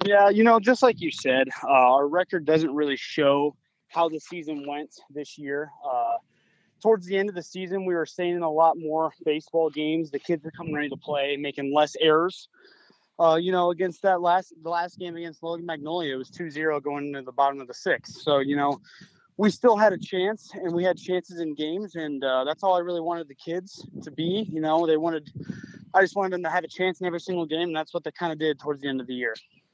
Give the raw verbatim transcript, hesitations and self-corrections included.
Yeah, you know, just like you said, uh, our record doesn't really show how the season went this year. Uh, towards the end of the season, we were staying in a lot more baseball games. The kids were coming ready to play, making less errors. Uh, you know, against that last the last game against Logan Magnolia, it was two zero going into the bottom of the sixth. So, you know, we still had a chance, and we had chances in games, and uh, that's all I really wanted the kids to be. You know, they wanted, I just wanted them to have a chance in every single game, and that's what they kind of did towards the end of the year.